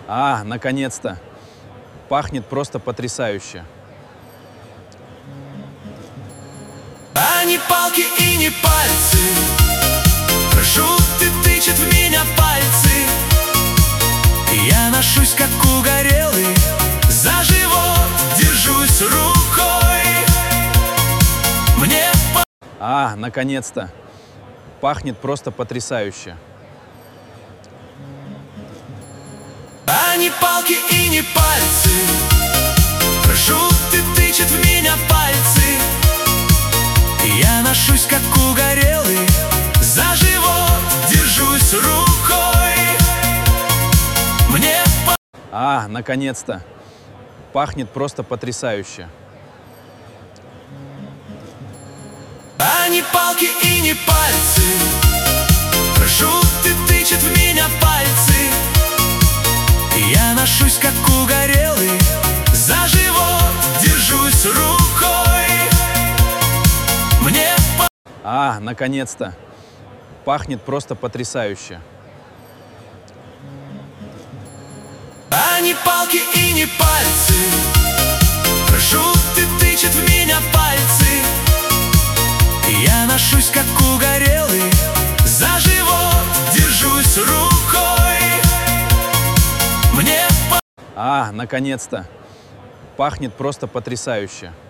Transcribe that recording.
Наконец-то! Пахнет просто потрясающе. А не палки и не пальцы, прошу, ты тычет в меня пальцы. Я ношусь, как угорелый, за живот держусь рукой. Мне Наконец-то! Пахнет просто потрясающе. А не палки и не пальцы, прошу, ты тычет в меня пальцы. Я ношусь, как угорелый, за живот держусь рукой. Мне Наконец-то! Пахнет просто потрясающе. А не палки и не пальцы, прошу, ты тычет в меня пальцы. Я ношусь, как угорелый, за живот держусь рукой. Мне Наконец-то! Пахнет просто потрясающе. А не палки и не пальцы, прошу, ты тычет в меня пальцы. Я ношусь, как угорелый, за живот держусь рукой. Мне Наконец-то! Пахнет просто потрясающе.